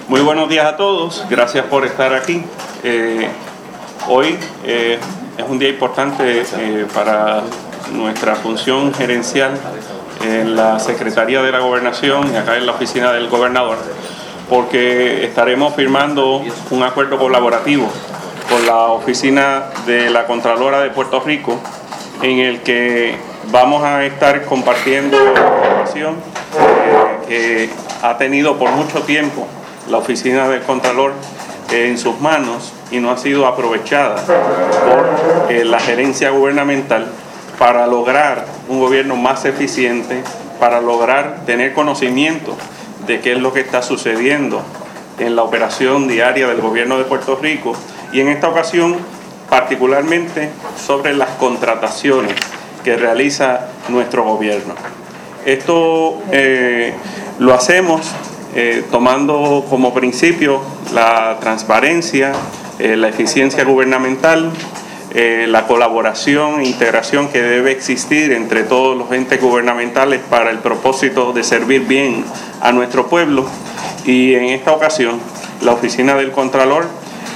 Muy buenos días a todos, gracias por estar aquí. Hoy es un día importante para nuestra función gerencial en la Secretaría de la Gobernación y acá en la oficina del gobernador, porque estaremos firmando un acuerdo colaborativo con la oficina de la Contralora de Puerto Rico, en el que vamos a estar compartiendo información que ha tenido por mucho tiempo la oficina del Contralor en sus manos y no ha sido aprovechada por la gerencia gubernamental para lograr un gobierno más eficiente, para lograr tener conocimiento de qué es lo que está sucediendo en la operación diaria del gobierno de Puerto Rico, y en esta ocasión particularmente sobre las contrataciones que realiza nuestro gobierno. Esto lo hacemos tomando como principio la transparencia, la eficiencia gubernamental, la colaboración e integración que debe existir entre todos los entes gubernamentales para el propósito de servir bien a nuestro pueblo. Y en esta ocasión, la oficina del Contralor,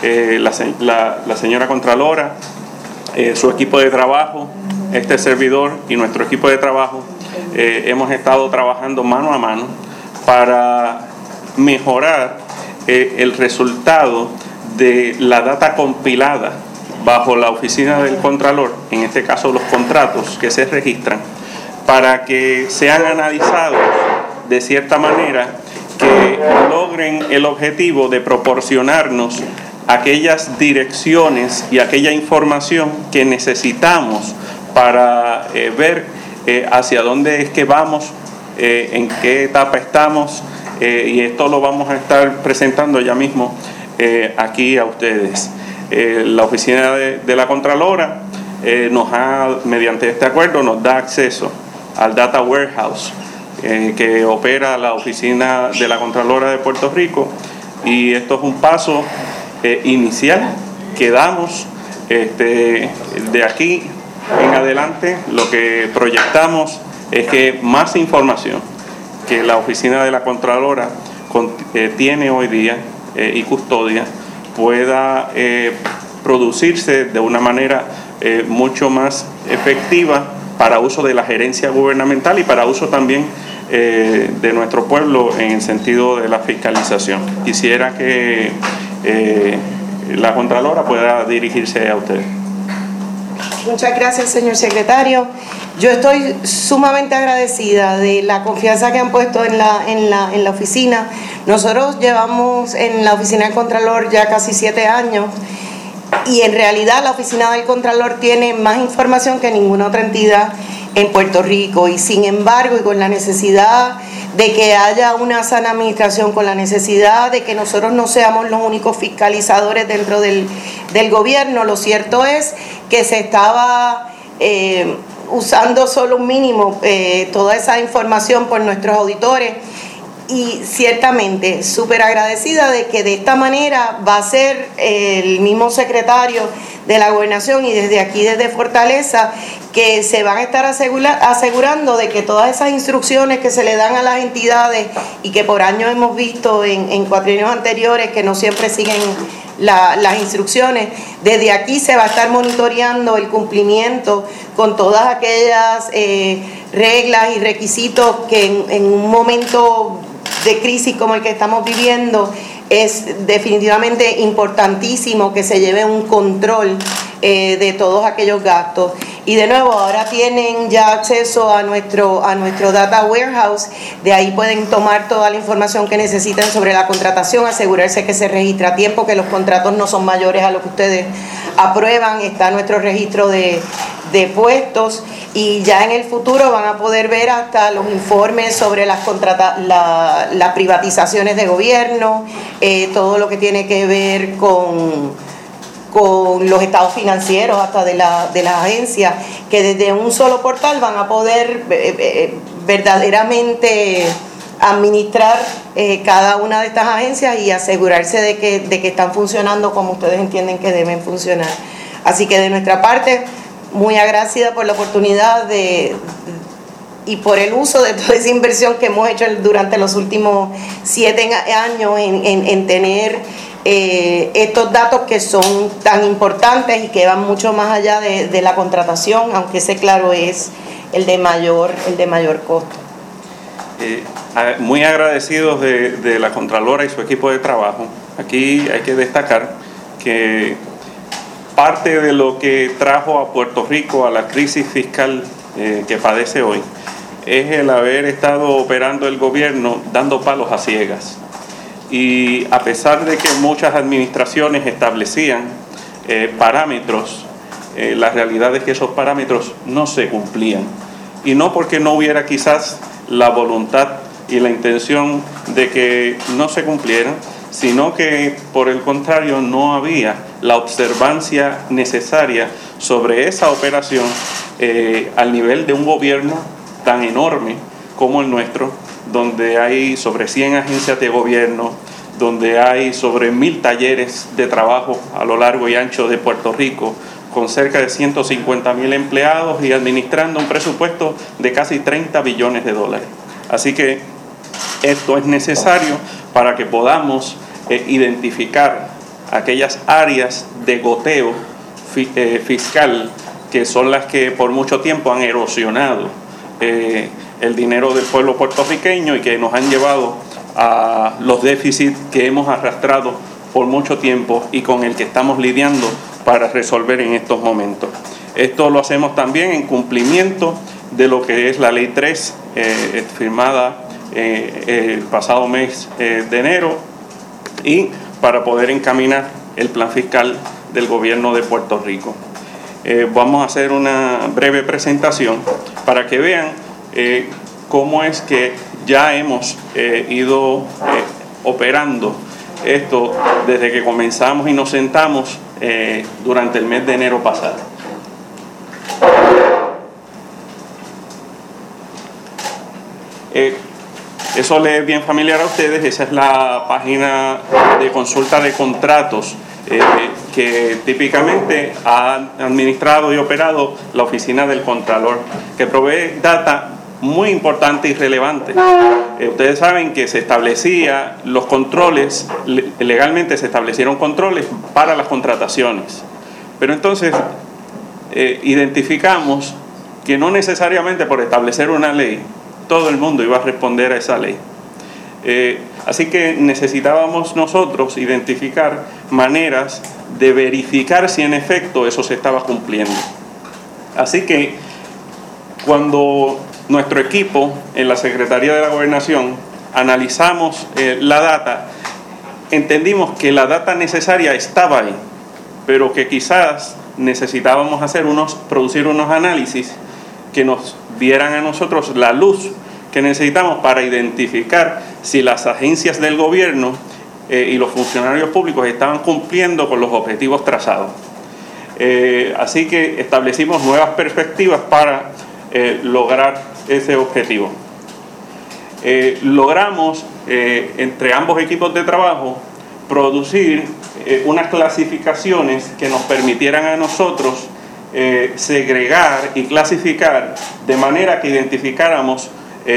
la señora Contralora, su equipo de trabajo, este servidor y nuestro equipo de trabajo, hemos estado trabajando mano a mano para mejorar el resultado de la data compilada bajo la oficina del Contralor, en este caso los contratos que se registran, para que sean analizados de cierta manera que logren el objetivo de proporcionarnos aquellas direcciones y aquella información que necesitamos para ver hacia dónde es que vamos, en qué etapa estamos, y esto lo vamos a estar presentando ya mismo aquí a ustedes. La oficina de la Contralora mediante este acuerdo nos da acceso al Data Warehouse que opera la oficina de la Contralora de Puerto Rico, y esto es un paso inicial que damos. De aquí en adelante lo que proyectamos es que más información que la oficina de la Contralora tiene hoy día y custodia pueda producirse de una manera mucho más efectiva para uso de la gerencia gubernamental y para uso también de nuestro pueblo en el sentido de la fiscalización. Quisiera que la Contralora pueda dirigirse a usted. Muchas gracias, señor secretario. Yo estoy sumamente agradecida de la confianza que han puesto en la oficina. Nosotros llevamos en la oficina del Contralor ya casi 7 años, y en realidad la oficina del Contralor tiene más información que ninguna otra entidad en Puerto Rico, y sin embargo, y con la necesidad de que haya una sana administración, con la necesidad de que nosotros no seamos los únicos fiscalizadores dentro del gobierno, lo cierto es que se estaba usando solo un mínimo toda esa información por nuestros auditores, y ciertamente súper agradecida de que de esta manera va a ser el mismo secretario de la Gobernación y desde aquí, desde Fortaleza, que se van a estar asegurando de que todas esas instrucciones que se le dan a las entidades y que por años hemos visto en cuatrienios anteriores que no siempre siguen las instrucciones, desde aquí se va a estar monitoreando el cumplimiento con todas aquellas reglas y requisitos que en un momento de crisis como el que estamos viviendo es definitivamente importantísimo que se lleve un control de todos aquellos gastos. Y de nuevo, ahora tienen ya acceso a nuestro Data Warehouse. De ahí pueden tomar toda la información que necesiten sobre la contratación, asegurarse que se registra a tiempo, que los contratos no son mayores a lo que ustedes aprueban. Está nuestro registro de puestos, y ya en el futuro van a poder ver hasta los informes sobre las privatizaciones de gobierno, todo lo que tiene que ver con los estados financieros hasta de las agencias, que desde un solo portal van a poder verdaderamente administrar cada una de estas agencias y asegurarse de que están funcionando como ustedes entienden que deben funcionar. Así que de nuestra parte, muy agradecida por la oportunidad por el uso de toda esa inversión que hemos hecho durante los últimos 7 años en tener estos datos que son tan importantes y que van mucho más allá de la contratación, aunque ese, claro, es el de mayor costo. Muy agradecidos de la Contralora y su equipo de trabajo. Aquí hay que destacar que parte de lo que trajo a Puerto Rico a la crisis fiscal que padece hoy es el haber estado operando el gobierno dando palos a ciegas. Y a pesar de que muchas administraciones establecían parámetros, la realidad es que esos parámetros no se cumplían. Y no porque no hubiera quizás la voluntad y la intención de que no se cumplieran, sino que por el contrario no había la observancia necesaria sobre esa operación al nivel de un gobierno tan enorme como el nuestro, donde hay sobre 100 agencias de gobierno, donde hay sobre 1000 talleres de trabajo a lo largo y ancho de Puerto Rico, con cerca de 150,000 empleados y administrando un presupuesto de casi $30 billones. Así que esto es necesario para que podamos identificar aquellas áreas de goteo fiscal que son las que por mucho tiempo han erosionado el dinero del pueblo puertorriqueño y que nos han llevado a los déficits que hemos arrastrado por mucho tiempo y con el que estamos lidiando para resolver en estos momentos. Esto lo hacemos también en cumplimiento de lo que es la Ley 3, firmada el pasado mes de enero, y para poder encaminar el plan fiscal del gobierno de Puerto Rico. Vamos a hacer una breve presentación para que vean cómo es que ya hemos ido operando esto desde que comenzamos y nos sentamos durante el mes de enero pasado. Eso le es bien familiar a ustedes. Esa es la página de consulta de contratos que típicamente ha administrado y operado la Oficina del Contralor, que provee data muy importante y relevante. Ustedes saben que se establecía los controles, legalmente se establecieron controles para las contrataciones, pero entonces identificamos que no necesariamente por establecer una ley todo el mundo iba a responder a esa ley. Así que necesitábamos nosotros identificar maneras de verificar si en efecto eso se estaba cumpliendo. Así que cuando nuestro equipo en la Secretaría de la Gobernación analizamos la data, entendimos que la data necesaria estaba ahí, pero que quizás necesitábamos producir unos análisis que nos dieran a nosotros la luz que necesitamos para identificar si las agencias del gobierno y los funcionarios públicos estaban cumpliendo con los objetivos trazados. Así que establecimos nuevas perspectivas para lograr ese objetivo. Logramos entre ambos equipos de trabajo producir unas clasificaciones que nos permitieran a nosotros segregar y clasificar de manera que identificáramos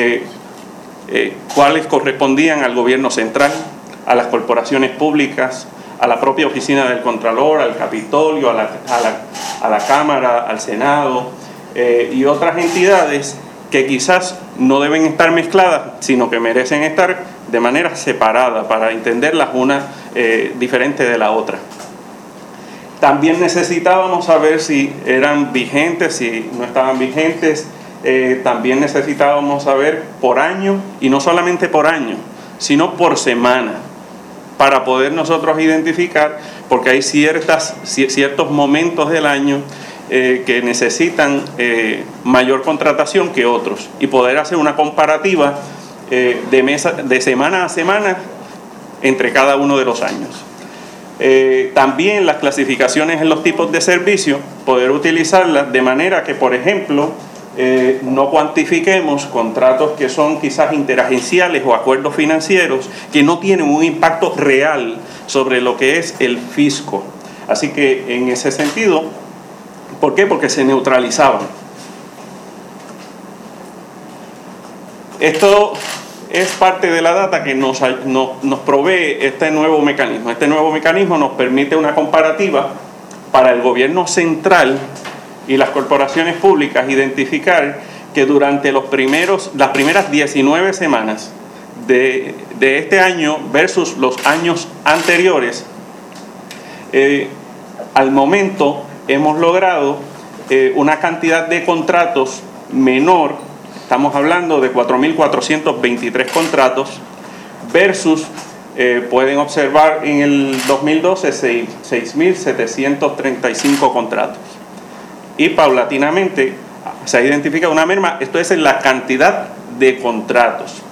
cuáles correspondían al gobierno central, a las corporaciones públicas, a la propia oficina del Contralor, al Capitolio, a la Cámara, al Senado y otras entidades que quizás no deben estar mezcladas, sino que merecen estar de manera separada para entenderlas una diferente de la otra. También necesitábamos saber si eran vigentes, si no estaban vigentes. También necesitábamos saber por año, y no solamente por año, sino por semana, para poder nosotros identificar, porque hay ciertos momentos del año que necesitan mayor contratación que otros, y poder hacer una comparativa de semana a semana entre cada uno de los años. También las clasificaciones en los tipos de servicio, poder utilizarlas de manera que, por ejemplo, no cuantifiquemos contratos que son quizás interagenciales o acuerdos financieros que no tienen un impacto real sobre lo que es el fisco. Así que en ese sentido, ¿por qué? Porque se neutralizaban. Esto es parte de la data que nos provee este nuevo mecanismo. Este nuevo mecanismo nos permite una comparativa para el gobierno central y las corporaciones públicas identificar que durante las primeras 19 semanas de este año versus los años anteriores, al momento hemos logrado una cantidad de contratos menor. Estamos hablando de 4.423 contratos versus, pueden observar en el 2012, 6.735 contratos. Y paulatinamente se ha identificado una merma, esto es en la cantidad de contratos.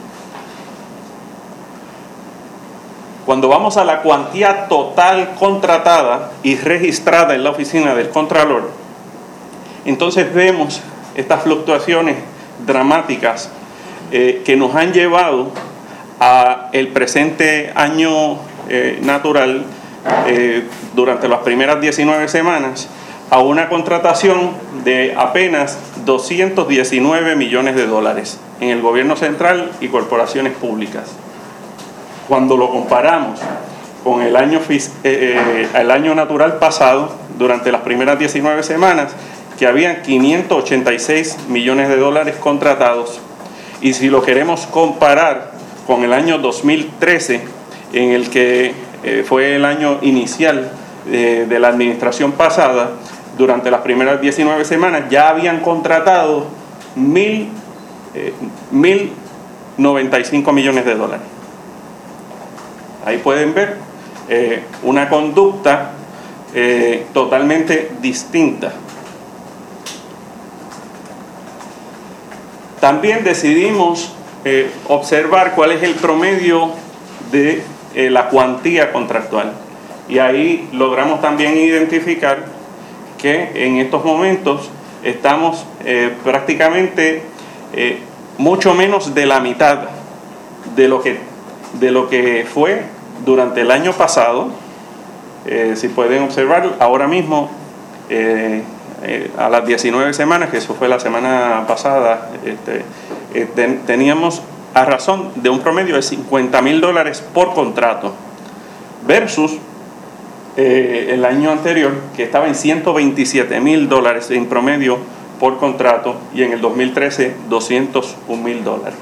Cuando vamos a la cuantía total contratada y registrada en la oficina del Contralor, entonces vemos estas fluctuaciones dramáticas que nos han llevado a el presente año natural, durante las primeras 19 semanas, a una contratación de apenas $219 millones en el gobierno central y corporaciones públicas. Cuando lo comparamos con el año natural pasado, durante las primeras 19 semanas, que habían $586 millones contratados, y si lo queremos comparar con el año 2013, en el que fue el año inicial de la administración pasada, durante las primeras 19 semanas ya habían contratado $1.095 millones. Ahí pueden ver una conducta totalmente distinta. También decidimos observar cuál es el promedio de la cuantía contractual, y ahí logramos también identificar que en estos momentos estamos prácticamente mucho menos de la mitad de lo que fue durante el año pasado. Si pueden observar, ahora mismo a las 19 semanas, que eso fue la semana pasada, teníamos a razón de un promedio de $50,000 por contrato, versus el año anterior, que estaba en $127,000 en promedio por contrato, y en el 2013 $201,000.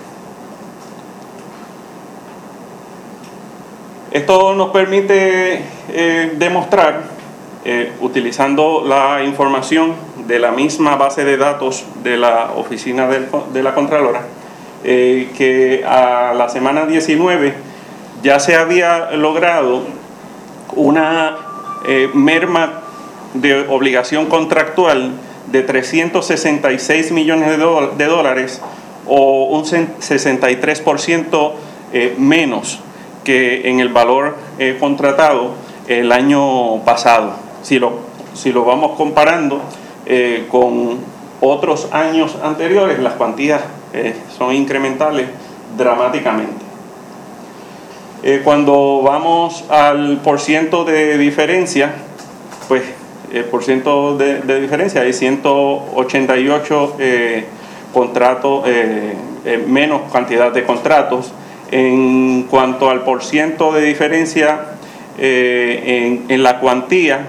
Esto nos permite demostrar, utilizando la información de la misma base de datos de la oficina de la Contralora, que a la semana 19 ya se había logrado una merma de obligación contractual de $366 millones o un 63% menos que en el valor contratado el año pasado. Si lo vamos comparando con otros años anteriores, las cuantías son incrementales dramáticamente. Cuando vamos al porciento de diferencia, pues el porciento de diferencia hay 188 contratos, menos cantidad de contratos. En cuanto al porciento de diferencia en la cuantía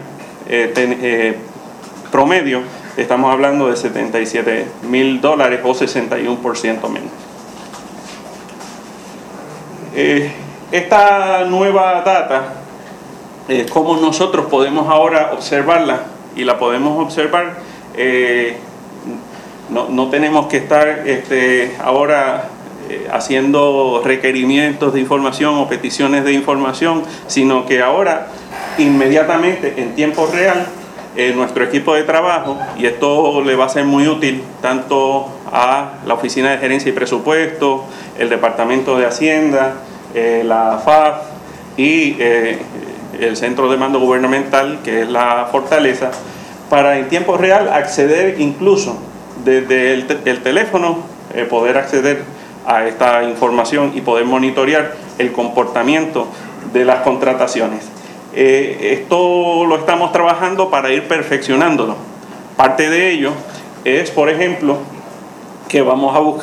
promedio, estamos hablando de $77,000 o 61% menos. Esta nueva data, cómo nosotros podemos ahora observarla, y la podemos observar, no tenemos que estar ahora haciendo requerimientos de información o peticiones de información, sino que ahora inmediatamente en tiempo real nuestro equipo de trabajo, y esto le va a ser muy útil tanto a la Oficina de Gerencia y Presupuesto, el Departamento de Hacienda, la FAF y el Centro de Mando Gubernamental, que es la Fortaleza, para en tiempo real acceder, incluso desde el teléfono, poder acceder a esta información y poder monitorear el comportamiento de las contrataciones. Esto lo estamos trabajando para ir perfeccionándolo. Parte de ello es, por ejemplo, que vamos a buscar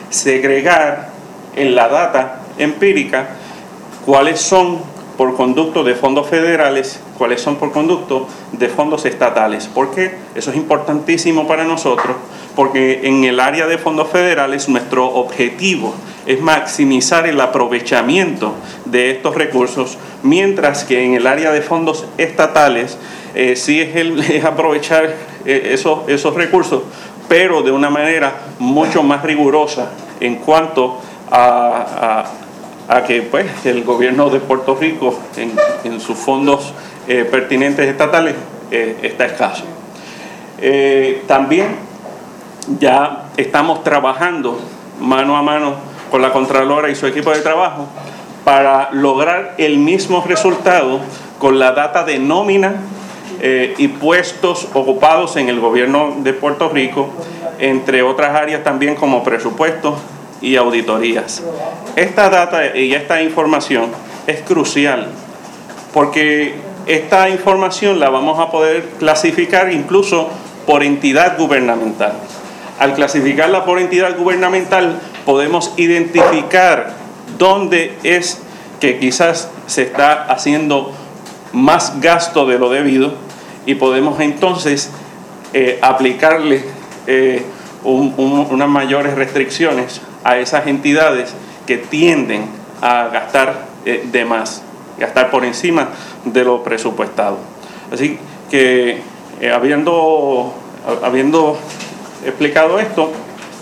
segregar en la data empírica cuáles son por conducto de fondos federales, cuáles son por conducto de fondos estatales. ¿Por qué? Eso es importantísimo para nosotros, porque en el área de fondos federales nuestro objetivo es maximizar el aprovechamiento de estos recursos, mientras que en el área de fondos estatales sí es aprovechar esos recursos, pero de una manera mucho más rigurosa en cuanto a que pues, el gobierno de Puerto Rico en sus fondos pertinentes estatales está escaso. También ya estamos trabajando mano a mano con la Contralora y su equipo de trabajo para lograr el mismo resultado con la data de nómina y puestos ocupados en el gobierno de Puerto Rico, entre otras áreas también como presupuestos y auditorías. Esta data y esta información es crucial porque esta información la vamos a poder clasificar incluso por entidad gubernamental. Al clasificarla por entidad gubernamental podemos identificar dónde es que quizás se está haciendo más gasto de lo debido y podemos entonces aplicarle unas mayores restricciones a esas entidades que tienden a gastar de más, gastar por encima de lo presupuestado. Así que habiendo explicado esto,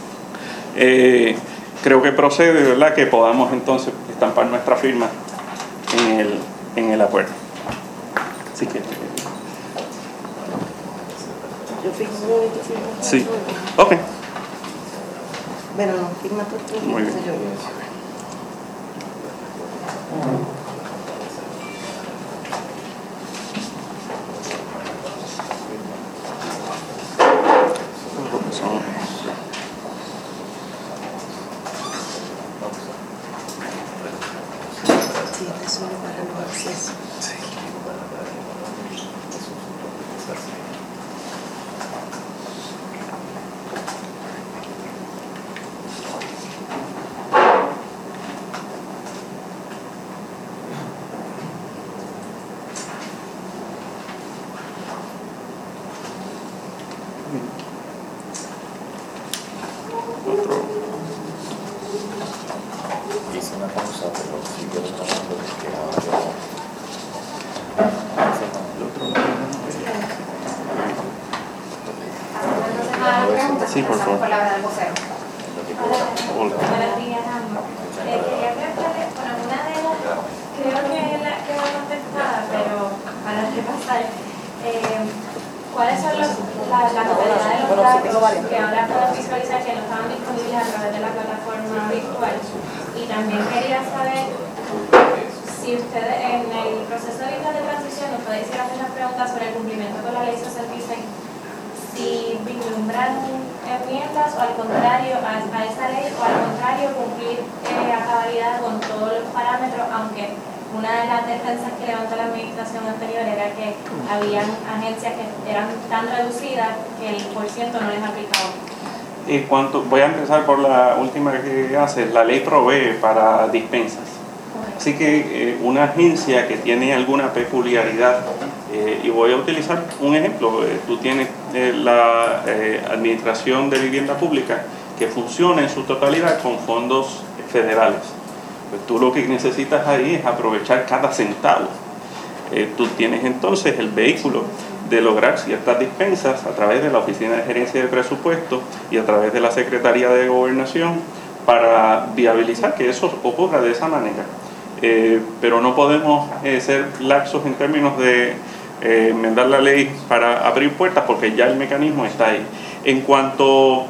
creo que procede, ¿verdad?, que podamos entonces estampar nuestra firma en el acuerdo. Así que yo firmo, tú firmas. sí, ok. Bueno, no, firma tú. Muy bien. Yo. Sí, este es solo para los accesos. Sí. Hice una pausa, pero sigo grabando porque ahora Sí, por favor. Palabra del vocero. Hola. Buenos días, ambos. Quería preguntarle, bueno, una de las, creo que la quedó contestada, pero para repasar, ¿cuáles son la novedad de los datos que ahora puedo visualizar que no estaban disponibles a través de la plataforma virtual? Y también quería saber si ustedes en el proceso de transición nos pueden hacer las preguntas sobre el cumplimiento con la ley social Vicente, si vislumbran enmiendas o al contrario a esa ley, o al contrario cumplir a cabalidad con todos los parámetros, aunque una de las defensas que levantó la administración anterior era que habían agencias que eran tan reducidas que el porciento no les aplicaba. Voy a empezar por la última que hace. La ley provee para dispensas. Así que una agencia que tiene alguna peculiaridad, y voy a utilizar un ejemplo, tú tienes la Administración de Vivienda Pública que funciona en su totalidad con fondos federales. Pues tú lo que necesitas ahí es aprovechar cada centavo. Tú tienes entonces el vehículo de lograr ciertas dispensas a través de la Oficina de Gerencia de Presupuestos y a través de la Secretaría de Gobernación para viabilizar que eso ocurra de esa manera. Pero no podemos ser laxos en términos de enmendar la ley para abrir puertas porque ya el mecanismo está ahí. En cuanto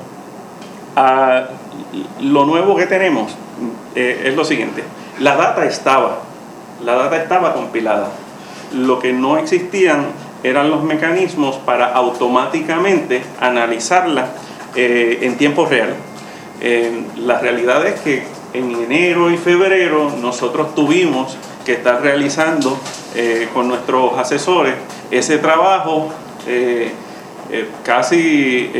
a lo nuevo que tenemos, es lo siguiente: la data estaba compilada. Lo que no existían eran los mecanismos para automáticamente analizarla en tiempo real. La realidad es que en enero y febrero nosotros tuvimos que estar realizando con nuestros asesores ese trabajo casi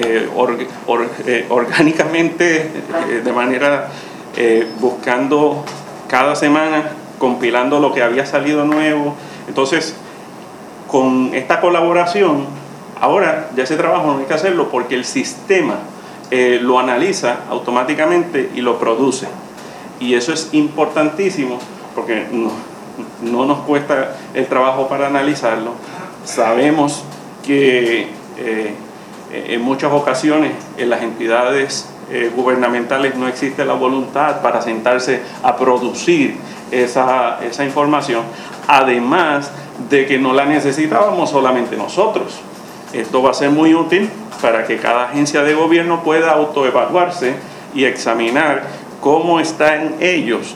orgánicamente, de manera buscando cada semana, compilando lo que había salido nuevo. Entonces, con esta colaboración, ahora ya ese trabajo no hay que hacerlo porque el sistema lo analiza automáticamente y lo produce. Y eso es importantísimo porque no nos cuesta el trabajo para analizarlo. Sabemos que en muchas ocasiones en las entidades gubernamentales no existe la voluntad para sentarse a producir esa información, además de que no la necesitábamos solamente nosotros. Esto va a ser muy útil para que cada agencia de gobierno pueda autoevaluarse y examinar cómo están ellos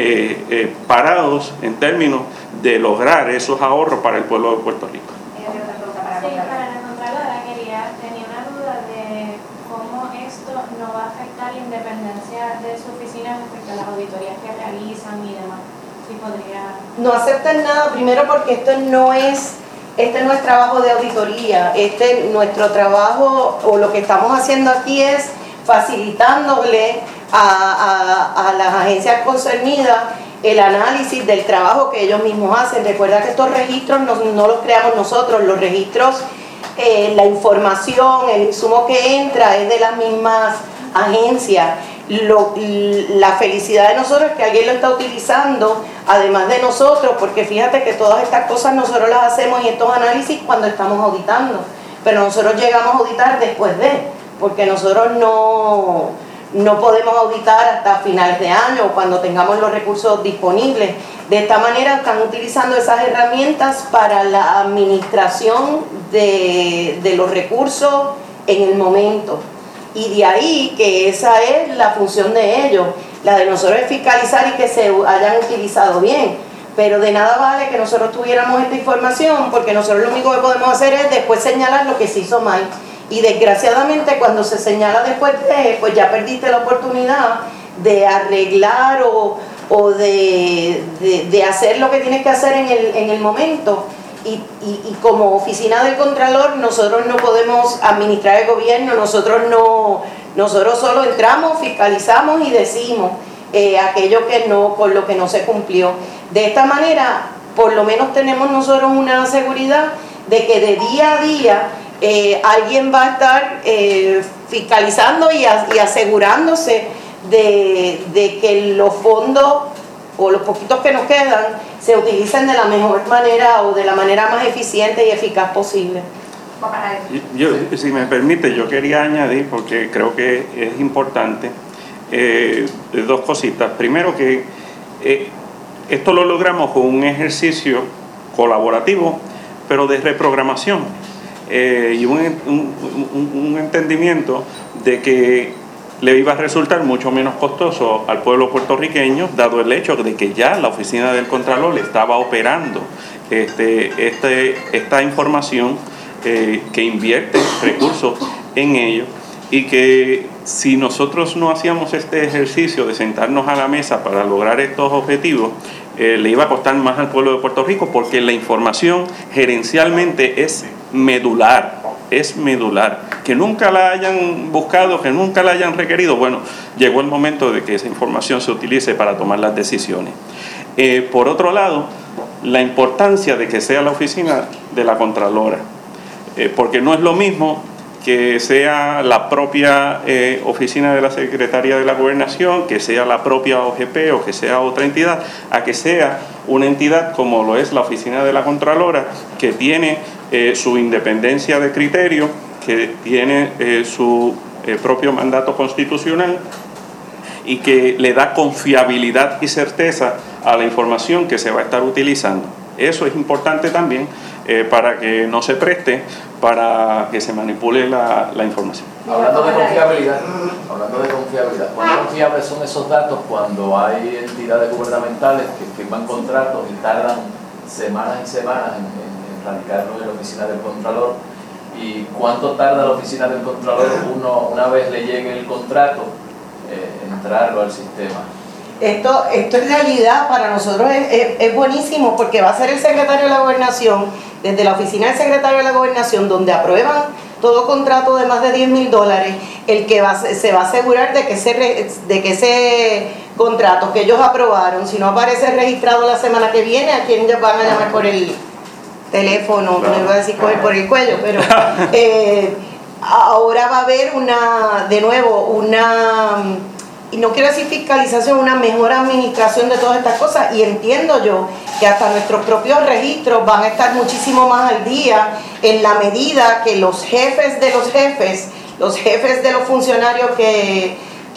parados en términos de lograr esos ahorros para el pueblo de Puerto Rico. Sí, para la Contralora tenía una duda de cómo esto no va a afectar la independencia de su oficina respecto a las auditorías que realizan y demás. Si podría... No aceptan nada, primero porque este no es trabajo de auditoría. Nuestro trabajo, o lo que estamos haciendo aquí, es facilitándole a las agencias concernidas el análisis del trabajo que ellos mismos hacen. Recuerda que estos registros no los creamos nosotros, los registros, la información, el insumo que entra es de las mismas agencias. La felicidad de nosotros es que alguien lo está utilizando, además de nosotros, porque fíjate que todas estas cosas nosotros las hacemos y estos análisis cuando estamos auditando, pero nosotros llegamos a auditar después porque nosotros no podemos auditar hasta finales de año o cuando tengamos los recursos disponibles. De esta manera están utilizando esas herramientas para la administración de los recursos en el momento. Y de ahí que esa es la función de ellos. La de nosotros es fiscalizar y que se hayan utilizado bien. Pero de nada vale que nosotros tuviéramos esta información, porque nosotros lo único que podemos hacer es después señalar lo que se hizo mal. Y desgraciadamente cuando se señala después pues ya perdiste la oportunidad de arreglar o de hacer lo que tienes que hacer en el momento. Y como oficina del Contralor nosotros no podemos administrar el gobierno, nosotros solo entramos, fiscalizamos y decimos aquello que con lo que no se cumplió. De esta manera por lo menos tenemos nosotros una seguridad de que de día a día alguien va a estar fiscalizando y asegurándose de que los fondos o los poquitos que nos quedan se utilicen de la mejor manera o de la manera más eficiente y eficaz posible. Si me permite, yo quería añadir, porque creo que es importante, dos cositas. Primero, que esto lo logramos con un ejercicio colaborativo, pero de reprogramación y un entendimiento de que le iba a resultar mucho menos costoso al pueblo puertorriqueño, dado el hecho de que ya la oficina del Contralor estaba operando esta información, que invierte recursos en ello, y que si nosotros no hacíamos este ejercicio de sentarnos a la mesa para lograr estos objetivos, le iba a costar más al pueblo de Puerto Rico, porque la información gerencialmente es medular. Que nunca la hayan buscado, que nunca la hayan requerido, bueno, llegó el momento de que esa información se utilice para tomar las decisiones. Por otro lado, la importancia de que sea la oficina de la Contralora, porque no es lo mismo que sea la propia oficina de la Secretaría de la Gobernación, que sea la propia OGP o que sea otra entidad, a que sea una entidad como lo es la oficina de la Contralora, que tiene su independencia de criterio, que tiene su propio mandato constitucional y que le da confiabilidad y certeza a la información que se va a estar utilizando. Eso es importante también para que no se preste para que se manipule la información. Hablando de confiabilidad, ¿cuán confiables son esos datos cuando hay entidades gubernamentales que firman contratos y tardan semanas y semanas en radicarlo en la oficina del Contralor? ¿Y cuánto tarda la oficina del Contralor una vez le llegue el contrato, entrarlo al sistema? Esto en realidad para nosotros es buenísimo, porque va a ser el secretario de la Gobernación, desde la oficina del secretario de la Gobernación, donde aprueban todo contrato de más de $10,000, el que se va a asegurar de que ese contrato que ellos aprobaron, si no aparece registrado la semana que viene, a quien van a llamar por el teléfono, no iba a decir coger por el cuello, pero ahora va a haber y no quiero decir fiscalización, una mejor administración de todas estas cosas, y entiendo yo que hasta nuestros propios registros van a estar muchísimo más al día en la medida que los jefes de los funcionarios que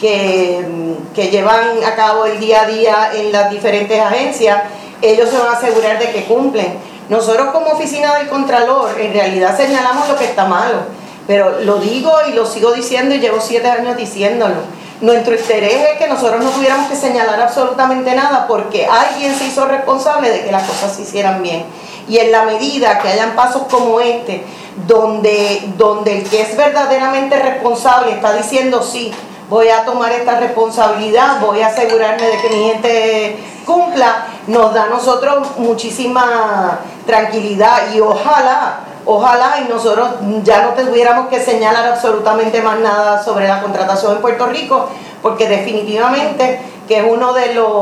llevan a cabo el día a día en las diferentes agencias, ellos se van a asegurar de que cumplen. Nosotros como oficina del Contralor en realidad señalamos lo que está malo, pero lo digo y lo sigo diciendo y llevo 7 años diciéndolo. Nuestro interés es que nosotros no tuviéramos que señalar absolutamente nada porque alguien se hizo responsable de que las cosas se hicieran bien. Y en la medida que hayan pasos como este, donde el que es verdaderamente responsable está diciendo sí, voy a tomar esta responsabilidad, voy a asegurarme de que mi gente cumpla, nos da a nosotros muchísima tranquilidad y ojalá y nosotros ya no tuviéramos que señalar absolutamente más nada sobre la contratación en Puerto Rico, porque definitivamente que es uno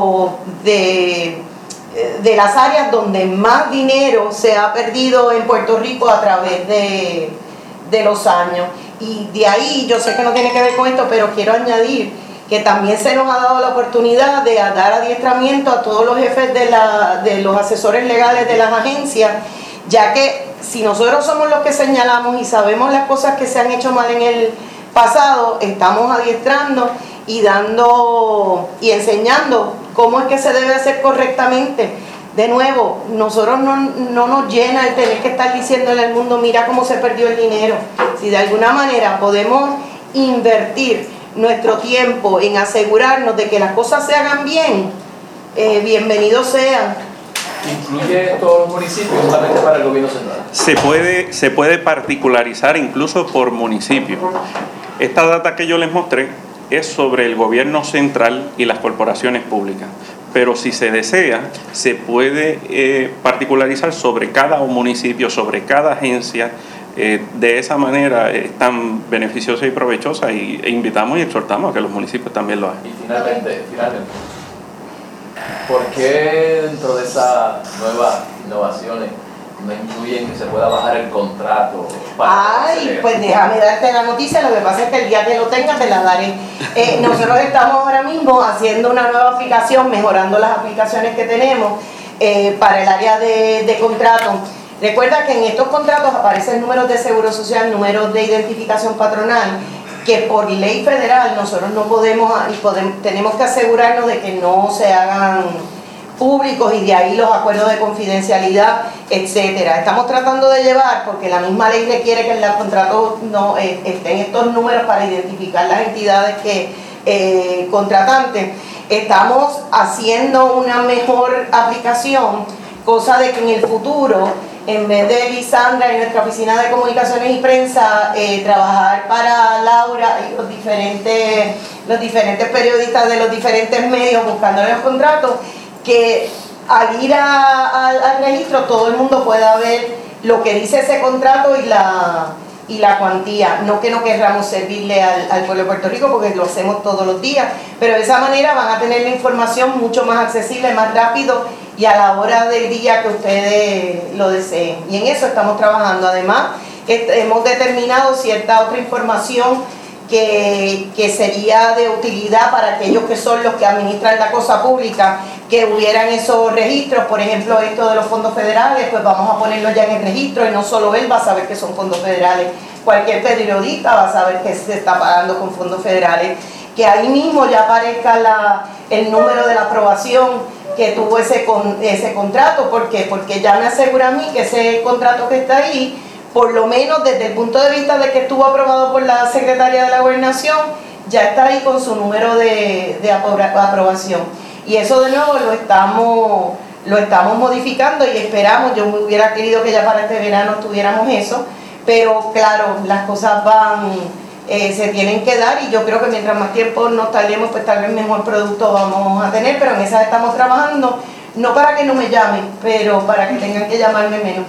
de las áreas donde más dinero se ha perdido en Puerto Rico a través de los años. Y de ahí, yo sé que no tiene que ver con esto, pero quiero añadir que también se nos ha dado la oportunidad de dar adiestramiento a todos los jefes de los asesores legales de las agencias, ya que si nosotros somos los que señalamos y sabemos las cosas que se han hecho mal en el pasado, estamos adiestrando y dando y enseñando cómo es que se debe hacer correctamente. De nuevo, nosotros no nos llena el tener que estar diciéndole al mundo, mira cómo se perdió el dinero. Si de alguna manera podemos invertir nuestro tiempo en asegurarnos de que las cosas se hagan bien, bienvenidos sean. ¿Incluye todos los municipios solamente para el gobierno central? Se puede particularizar incluso por municipio. Esta data que yo les mostré es sobre el gobierno central y las corporaciones públicas, pero si se desea, se puede particularizar sobre cada municipio, sobre cada agencia. De esa manera es tan beneficiosa y provechosa e invitamos y exhortamos a que los municipios también lo hagan. Y finalmente, ¿por qué dentro de esas nuevas innovaciones no incluyen que se pueda bajar el contrato? Pues déjame darte la noticia, lo que pasa es que el día que lo tengas te la daré. Nosotros estamos ahora mismo haciendo una nueva aplicación, mejorando las aplicaciones que tenemos para el área de contratos. Recuerda que en estos contratos aparecen números de seguro social, números de identificación patronal, que por ley federal nosotros no podemos tenemos que asegurarnos de que no se hagan públicos, y de ahí los acuerdos de confidencialidad, etcétera. Estamos tratando de llevar, porque la misma ley requiere que en el contrato no estén estos números para identificar las entidades que contratantes. Estamos haciendo una mejor aplicación, cosa de que en el futuro, en vez de Lisandra y nuestra oficina de comunicaciones y prensa, trabajar para Laura y los diferentes periodistas de los diferentes medios buscando los contratos, que al ir al registro todo el mundo pueda ver lo que dice ese contrato y la cuantía. No que no querramos servirle al pueblo de Puerto Rico, porque lo hacemos todos los días, pero de esa manera van a tener la información mucho más accesible, más rápido y a la hora del día que ustedes lo deseen. Y en eso estamos trabajando. Además, hemos determinado cierta otra información que sería de utilidad para aquellos que son los que administran la cosa pública, que hubieran esos registros. Por ejemplo, esto de los fondos federales, pues vamos a ponerlo ya en el registro, y no solo él va a saber que son fondos federales, cualquier periodista va a saber que se está pagando con fondos federales, que ahí mismo ya aparezca el número de la aprobación que tuvo ese contrato. ¿Por qué? Porque ya me asegura a mí que ese contrato que está ahí, por lo menos desde el punto de vista de que estuvo aprobado por la Secretaría de la Gobernación, ya está ahí con su número de aprobación. Y eso de nuevo lo estamos modificando y esperamos. Yo me hubiera querido que ya para este verano tuviéramos eso, pero claro, las cosas se tienen que dar, y yo creo que mientras más tiempo nos tardemos, pues tal vez mejor producto vamos a tener, pero en esas estamos trabajando. No para que no me llamen, pero para que tengan que llamarme menos.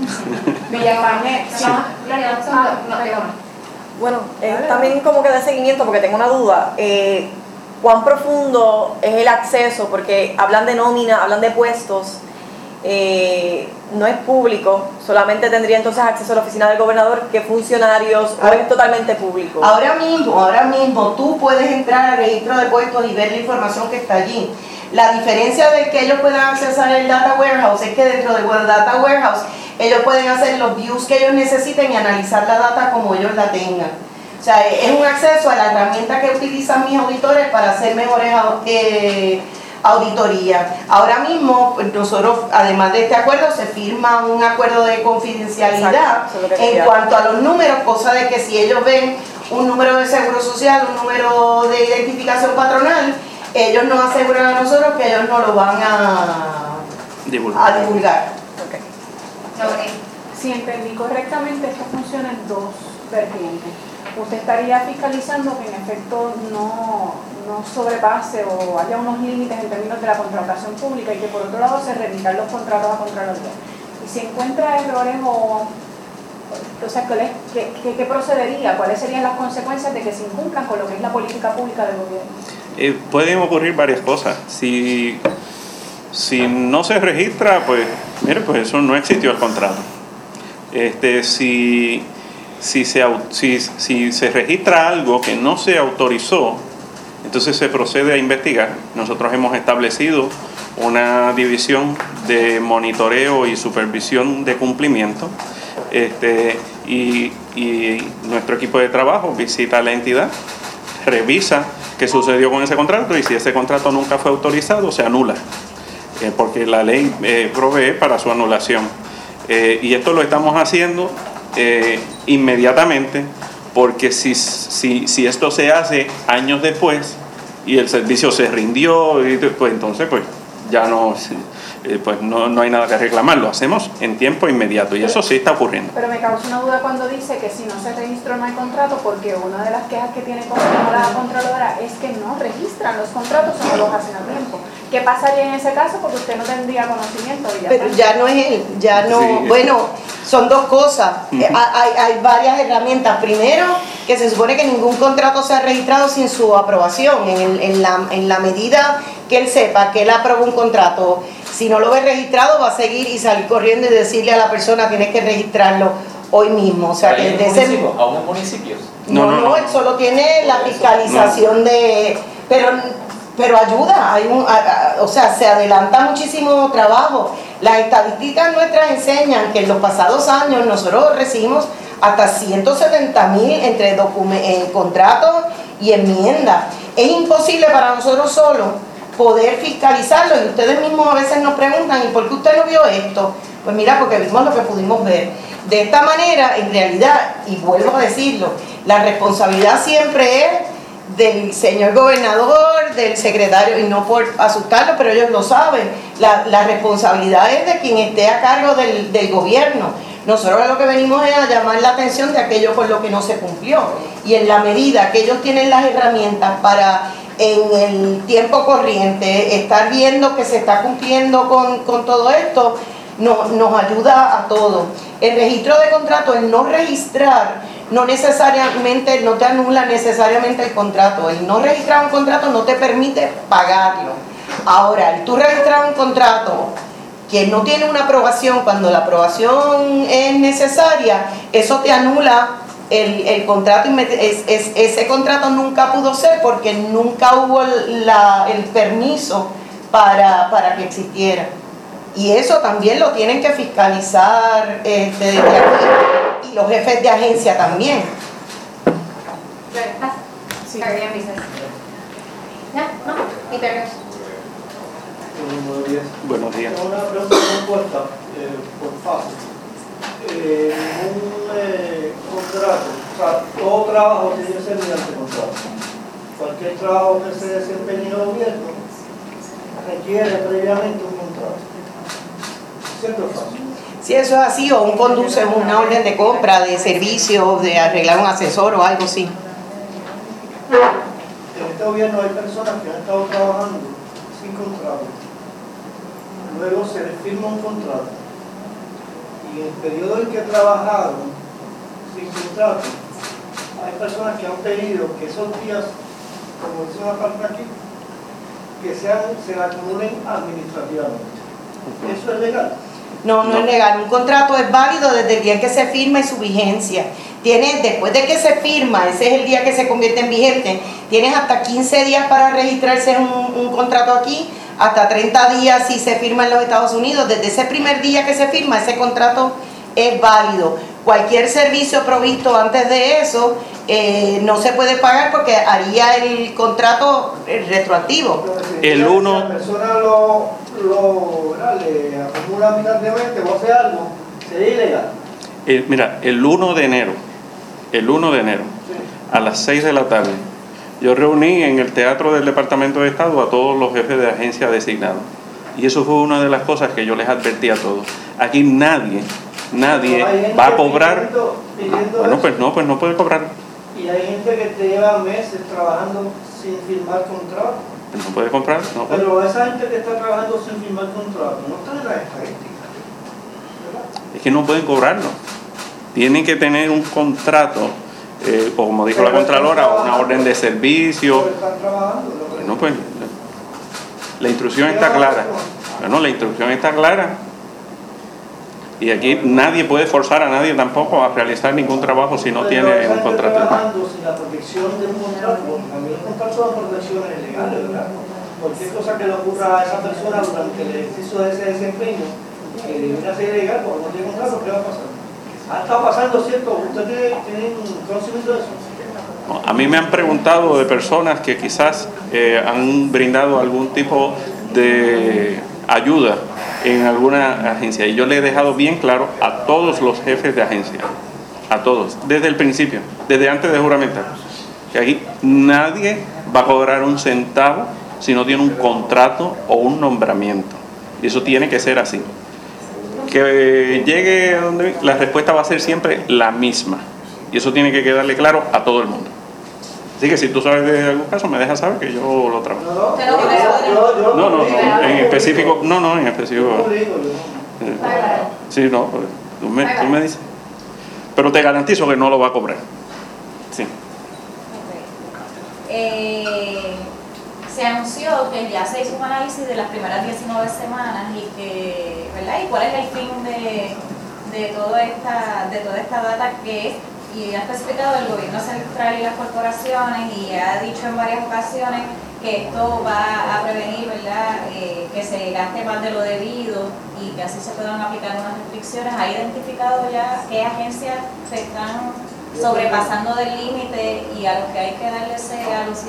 Bueno, también como que de seguimiento, porque tengo una duda. ¿Cuán profundo es el acceso? Porque hablan de nómina, hablan de puestos, no es público, solamente tendría entonces acceso a la oficina del gobernador. ¿Qué funcionarios? ¿O es totalmente público? Ahora mismo tú puedes entrar al registro de puestos y ver la información que está allí. La diferencia de que ellos puedan accesar el Data Warehouse es que dentro del Data Warehouse ellos pueden hacer los views que ellos necesiten y analizar la data como ellos la tengan. O sea, es un acceso a la herramienta que utilizan mis auditores para hacer mejores auditorías. Ahora mismo, nosotros, además de este acuerdo, se firma un acuerdo de confidencialidad en cuanto a los números, cosa de que si ellos ven un número de seguro social, un número de identificación patronal, ellos nos aseguran a nosotros que ellos no lo van a divulgar. Okay. Si entendí correctamente, esto funciona en dos vertientes. Usted estaría fiscalizando que en efecto no sobrepase o haya unos límites en términos de la contratación pública y que por otro lado se remitan los contratos a Contraloría. Y si encuentra errores o sea, ¿qué procedería? ¿Cuáles serían las consecuencias de que se incumplan con lo que es la política pública del gobierno? Pueden ocurrir varias cosas. Si no se registra, pues, mire, pues eso no existió el contrato. Si se registra algo que no se autorizó, entonces se procede a investigar. Nosotros hemos establecido una división de monitoreo y supervisión de cumplimiento, y nuestro equipo de trabajo visita la entidad, revisa qué sucedió con ese contrato y si ese contrato nunca fue autorizado, se anula, porque la ley provee para su anulación. Y esto lo estamos haciendo inmediatamente, porque si esto se hace años después y el servicio se rindió, pues entonces pues ya no hay nada que reclamar, lo hacemos en tiempo inmediato y eso sí está ocurriendo. Pero me causa una duda cuando dice que si no se registró no hay contrato, porque una de las quejas que tiene la Contralora es que no registran los contratos o no los hacen a tiempo. ¿Qué pasaría en ese caso? Porque usted no tendría conocimiento. Pero ya no es él, ya no, sí. Bueno, son dos cosas. Hay varias herramientas. Primero, que se supone que ningún contrato se ha registrado sin su aprobación. En la medida que él sepa que él aprobó un contrato, si no lo ve registrado, va a seguir y salir corriendo y decirle a la persona: tienes que registrarlo hoy mismo. O sea, que ¿Aún en municipios? No, él solo tiene la fiscalización de... Pero ayuda, o sea, se adelanta muchísimo trabajo. Las estadísticas nuestras enseñan que en los pasados años nosotros recibimos hasta 170,000 entre contratos y enmiendas. Es imposible para nosotros solos poder fiscalizarlo, y ustedes mismos a veces nos preguntan: ¿y por qué usted no vio esto? Pues mira, porque vimos lo que pudimos ver. De esta manera, en realidad, y vuelvo a decirlo, la responsabilidad siempre es del señor gobernador, del secretario, y no por asustarlo, pero ellos lo saben. La responsabilidad es de quien esté a cargo del gobierno. Nosotros lo que venimos es a llamar la atención de aquello por lo que no se cumplió, y en la medida que ellos tienen las herramientas para, en el tiempo corriente, estar viendo que se está cumpliendo con todo esto, nos ayuda a todos. El registro de contrato, el no registrar, no necesariamente, no te anula necesariamente el contrato. El no registrar un contrato no te permite pagarlo. Ahora, el tú registrar un contrato que no tiene una aprobación, cuando la aprobación es necesaria, eso te anula el contrato. Ese contrato nunca pudo ser porque nunca hubo el permiso para que existiera. Y eso también lo tienen que fiscalizar desde aquí, y los jefes de agencia también. Sí. Buenos días. Una pregunta compuesta por fácil. Un contrato, o sea, todo trabajo tiene que ser mediante contrato. Cualquier trabajo que se desempeñe en el gobierno requiere previamente un contrato. ¿Cierto o falso? Si eso es así, o un conduce una orden de compra, de servicio, de arreglar un asesor o algo así. En este gobierno hay personas que han estado trabajando sin contrato. luego se les firma un contrato. Y en el periodo en que trabajaron sin contrato, hay personas que han pedido que esos días, como dice una parte aquí, que se acumulen administrativamente. ¿Eso es legal? No, no es legal. Un contrato es válido desde el día en que se firma y su vigencia. Después de que se firma, ese es el día que se convierte en vigente, tienes hasta 15 días para registrarse un contrato aquí, hasta 30 días si se firma en los Estados Unidos. Desde ese primer día que se firma, ese contrato es válido. Cualquier servicio provisto antes de eso no se puede pagar porque haría el contrato retroactivo. El si uno- la persona le acumula administrativamente o hace algo, sería ilegal. Mira, el 1 de enero, a las 6 de la tarde, yo reuní en el Teatro del Departamento de Estado a todos los jefes de agencia designados. Y eso fue una de las cosas que yo les advertí a todos. Aquí nadie va a cobrar. Bueno, pues no puede cobrar. Y hay gente que te lleva meses trabajando sin firmar contrato. No puede comprar, no puede. Pero esa gente que está trabajando sin firmar contrato no está en las estadísticas, ¿verdad? Es que no pueden cobrarlo. Tienen que tener un contrato, o como dijo la Pero Contralora, están una trabajando. orden de servicio. Pero están trabajando. Bueno, pues la instrucción está clara. Bueno, la instrucción está clara. Y aquí nadie puede forzar a nadie tampoco a realizar ningún trabajo si no Pero tiene esa un gente contrato. trabajando sin la protección de un contrato, porque también los contratos son protecciones legales, ¿verdad? Cualquier cosa que le ocurra a esa persona durante el ejercicio de ese desempeño, que debiera ser ilegal, porque no tiene contrato, ¿qué va a pasar? Ha estado pasando, ¿cierto? ¿Ustedes tienen conocimiento de eso? A mí me han preguntado de personas que quizás han brindado algún tipo de ayuda en alguna agencia, y yo le he dejado bien claro a todos los jefes de agencia, a todos, desde el principio, desde antes de juramentar, que aquí nadie va a cobrar un centavo si no tiene un contrato o un nombramiento, y eso tiene que ser así. Que llegue a donde la respuesta va a ser siempre la misma, y eso tiene que quedarle claro a todo el mundo. Así que si tú sabes de algún caso, me dejas saber que yo lo trabajo. No, en específico, en específico. Sí, no, pues, tú me dices. Pero te garantizo que no lo va a cobrar. Sí. Se anunció que ya se hizo un análisis de las primeras 19 semanas y que, ¿verdad? ¿Y cuál es el fin de toda esta data que es? Y ha especificado el gobierno central y las corporaciones, y ha dicho en varias ocasiones que esto va a prevenir, ¿verdad?, que se gaste más de lo debido y que así se puedan aplicar unas restricciones. ¿Ha identificado ya qué agencias se están sobrepasando del límite y a los que hay que darles a los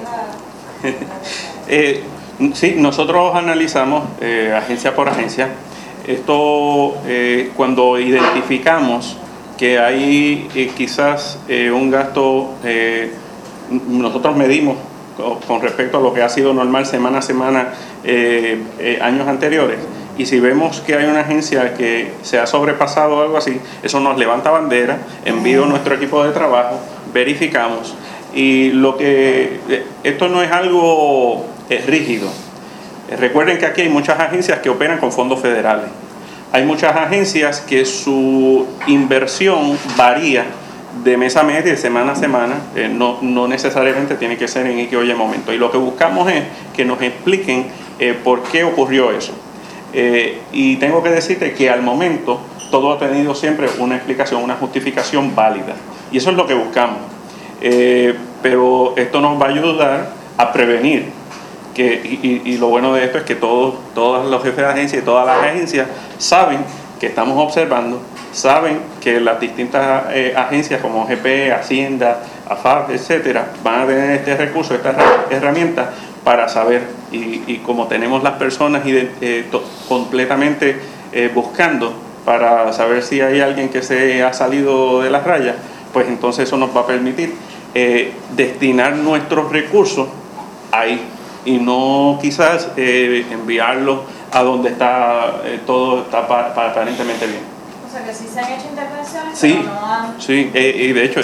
citadores? Sí, nosotros analizamos agencia por agencia. Esto cuando identificamos que hay quizás un gasto, nosotros medimos con respecto a lo que ha sido normal semana a semana años anteriores, y si vemos que hay una agencia que se ha sobrepasado o algo así, eso nos levanta bandera, envío nuestro equipo de trabajo, verificamos, y esto no es algo rígido. Recuerden que aquí hay muchas agencias que operan con fondos federales. Hay muchas agencias que su inversión varía de mes a mes, de semana a semana, no necesariamente tiene que ser en X o Y momento. Y lo que buscamos es que nos expliquen por qué ocurrió eso. Y tengo que decirte que al momento todo ha tenido siempre una explicación, una justificación válida. Y eso es lo que buscamos. Pero esto nos va a ayudar a prevenir. Y lo bueno de esto es que todos los jefes de agencia y todas las agencias saben que estamos observando, saben que las distintas agencias como GP, Hacienda, AFAP, etcétera, van a tener este recurso, esta herramienta para saber, y como tenemos las personas completamente buscando para saber si hay alguien que se ha salido de las rayas, pues entonces eso nos va a permitir destinar nuestros recursos ahí, y no quizás enviarlos a donde todo está aparentemente bien. O sea que sí se han hecho intervenciones, Sí, pero no han... sí, y de hecho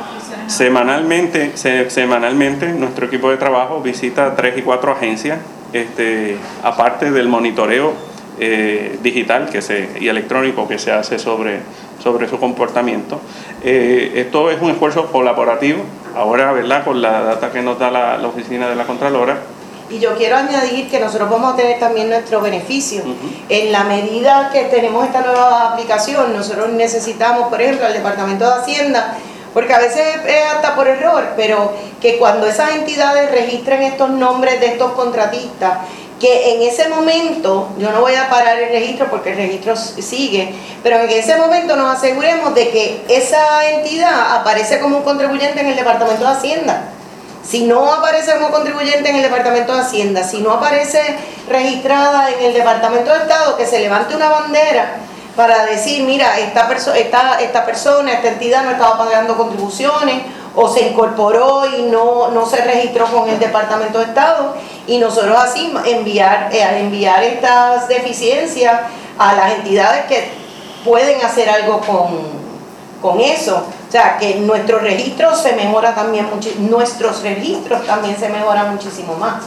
semanalmente nuestro equipo de trabajo visita 3 y 4 agencias aparte del monitoreo digital y electrónico que se hace sobre su comportamiento. Esto es un esfuerzo colaborativo, ahora, ¿verdad?, con la data que nos da la oficina de la Contralora. Y yo quiero añadir que nosotros vamos a tener también nuestro beneficio. En la medida que tenemos esta nueva aplicación, nosotros necesitamos, por ejemplo, al Departamento de Hacienda, porque a veces es hasta por error, pero que cuando esas entidades registren estos nombres de estos contratistas, que en ese momento, yo no voy a parar el registro porque el registro sigue, pero en ese momento nos aseguremos de que esa entidad aparece como un contribuyente en el Departamento de Hacienda. Si no aparece como contribuyente en el Departamento de Hacienda, si no aparece registrada en el Departamento de Estado, que se levante una bandera para decir, mira, esta persona, esta entidad no estaba pagando contribuciones, o se incorporó y no se registró con el Departamento de Estado, y nosotros así enviar estas deficiencias a las entidades que pueden hacer algo con eso. O sea, que nuestros registros se mejora también nuestros registros también se mejoran muchísimo más.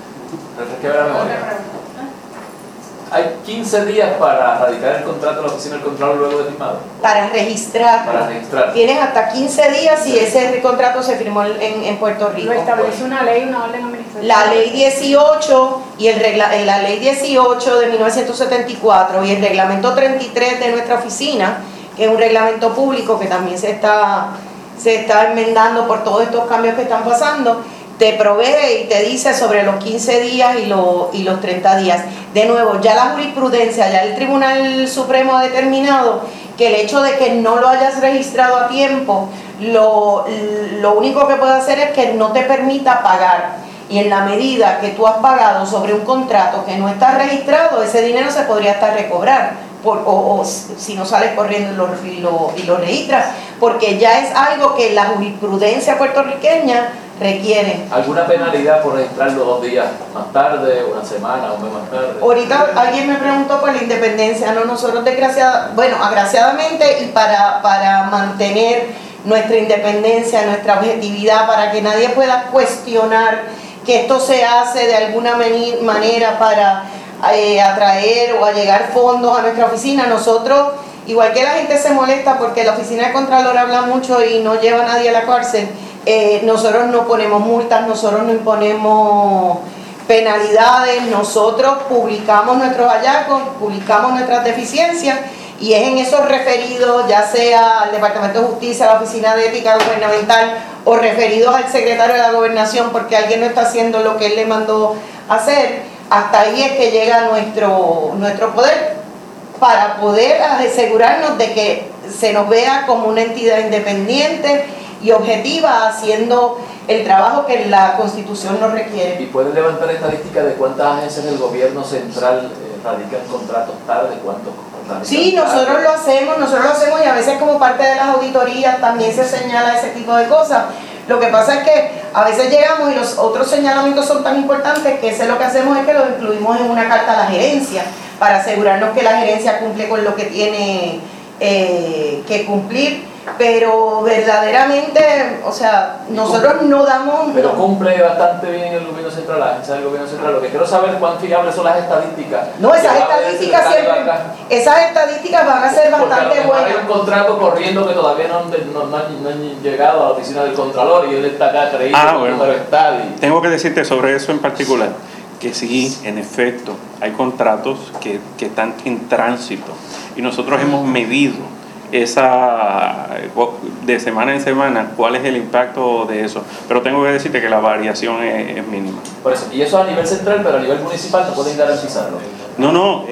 ¿Hay 15 días para radicar el contrato en la oficina del Contralor luego de firmado? Para registrar. Tienes hasta 15 días si ese contrato se firmó en Puerto Rico. Lo establece una ley, una orden administrativa. La ley 18 y la ley 18 de 1974 y el reglamento 33 de nuestra oficina, que es un reglamento público que también se está enmendando por todos estos cambios que están pasando, te provee y te dice sobre los 15 días y los 30 días. De nuevo, ya la jurisprudencia, ya el Tribunal Supremo ha determinado que el hecho de que no lo hayas registrado a tiempo, lo único que puede hacer es que no te permita pagar. Y en la medida que tú has pagado sobre un contrato que no está registrado, ese dinero se podría hasta recobrar. O si no sales corriendo y lo registras, porque ya es algo que la jurisprudencia puertorriqueña requiere. ¿Alguna penalidad por registrarlo 2 días más tarde, una semana, un mes más tarde? Ahorita alguien me preguntó por la independencia, no, nosotros agraciadamente y para mantener nuestra independencia, nuestra objetividad, para que nadie pueda cuestionar que esto se hace de alguna manera para atraer o allegar fondos a nuestra oficina. Nosotros, igual que la gente se molesta porque la oficina de Contralor habla mucho y no lleva a nadie a la cárcel, nosotros no ponemos multas, nosotros no imponemos penalidades, nosotros publicamos nuestros hallazgos, publicamos nuestras deficiencias, y es en esos referidos, ya sea al Departamento de Justicia, a la Oficina de Ética Gubernamental, o referidos al secretario de la Gobernación porque alguien no está haciendo lo que él le mandó hacer. Hasta ahí es que llega nuestro poder, para poder asegurarnos de que se nos vea como una entidad independiente y objetiva, haciendo el trabajo que la Constitución nos requiere. ¿Y pueden levantar estadísticas de cuántas agencias del gobierno central radican contratos tarde? ¿Cuántos? Sí, nosotros lo hacemos y a veces como parte de las auditorías también se señala ese tipo de cosas. Lo que pasa es que a veces llegamos y los otros señalamientos son tan importantes que lo que hacemos es que los incluimos en una carta a la gerencia para asegurarnos que la gerencia cumple con lo que tiene que cumplir. Pero verdaderamente, o sea, nosotros no damos... Pero cumple bastante bien el gobierno central, la agencia del gobierno central. Lo que quiero saber es cuán fiables son las estadísticas. No, esas estadísticas van a ser bastante buenas. Hay un contrato corriendo que todavía no han llegado a la oficina del Contralor y él está acá creído que el número está. Tengo que decirte sobre eso en particular, que sí, en efecto, hay contratos que están en tránsito y nosotros hemos medido de semana en semana cuál es el impacto de eso, pero tengo que decirte que la variación es mínima. Por eso, y eso a nivel central, pero a nivel municipal no pueden garantizarlo. No,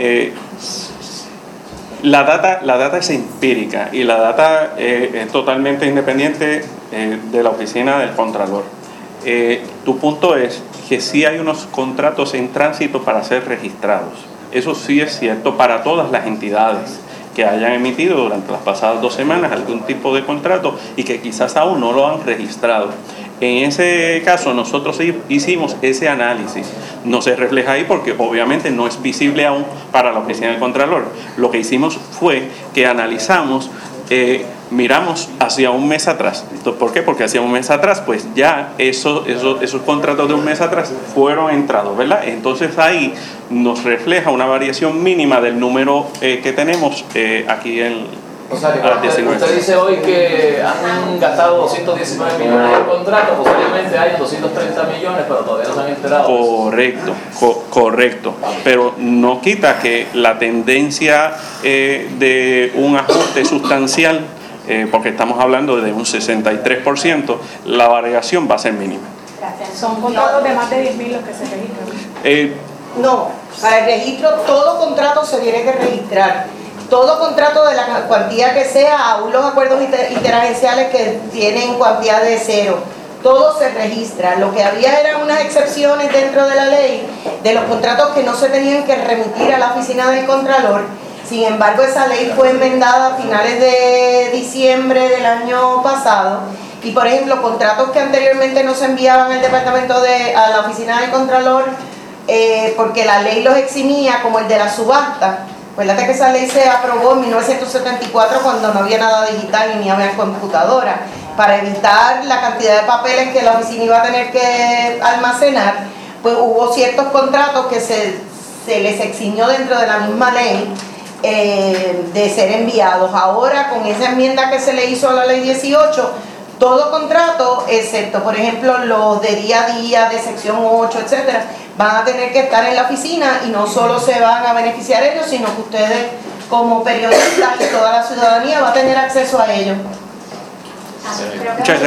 la data es empírica y la data es totalmente independiente de la oficina del Contralor. Tu punto es que sí hay unos contratos en tránsito para ser registrados. Eso sí es cierto para todas las entidades que hayan emitido durante las pasadas 2 semanas algún tipo de contrato y que quizás aún no lo han registrado. En ese caso nosotros hicimos ese análisis. No se refleja ahí porque obviamente no es visible aún para la oficina del Contralor. Lo que hicimos fue que analizamos miramos hacia un mes atrás. ¿Por qué? Porque hacia un mes atrás, pues ya esos contratos de un mes atrás fueron entrados, ¿verdad? Entonces ahí nos refleja una variación mínima del número que tenemos aquí en... O sea, que usted dice hoy que han gastado 219 millones en contratos, posiblemente hay 230 millones, pero todavía no se han enterado. Correcto, correcto. Pero no quita que la tendencia de un ajuste sustancial, porque estamos hablando de un 63%, la variación va a ser mínima. Son contratos de más de 10.000 los que se registran. No, para el registro todo contrato se tiene que registrar. Todo contrato de la cuantía que sea, aún los acuerdos interagenciales que tienen cuantía de cero, todo se registra. Lo que había eran unas excepciones dentro de la ley de los contratos que no se tenían que remitir a la oficina del Contralor. Sin embargo, esa ley fue enmendada a finales de diciembre del año pasado. Y por ejemplo, contratos que anteriormente no se enviaban al departamento a la oficina del Contralor porque la ley los eximía, como el de la subasta. Acuérdate que esa ley se aprobó en 1974 cuando no había nada digital y ni había computadora. Para evitar la cantidad de papeles que la oficina iba a tener que almacenar, pues hubo ciertos contratos que se les eximió dentro de la misma ley de ser enviados. Ahora, con esa enmienda que se le hizo a la ley 18, todo contrato, excepto por ejemplo los de día a día, de sección 8, etcétera, van a tener que estar en la oficina y no solo se van a beneficiar ellos, sino que ustedes como periodistas y toda la ciudadanía va a tener acceso a ellos. Muchas gracias.